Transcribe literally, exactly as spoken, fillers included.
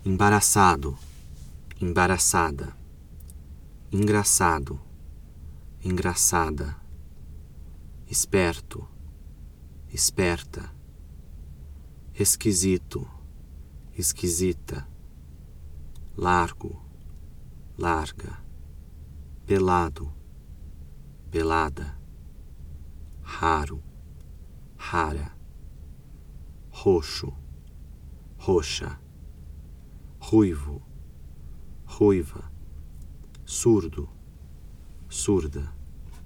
embaraçado, embaraçada, engraçado, engraçada, esperto, esperta, esquisito, esquisita, largo, larga, pelado, pelada, raro, rara, roxo, roxa, ruivo, ruiva, surdo, surda,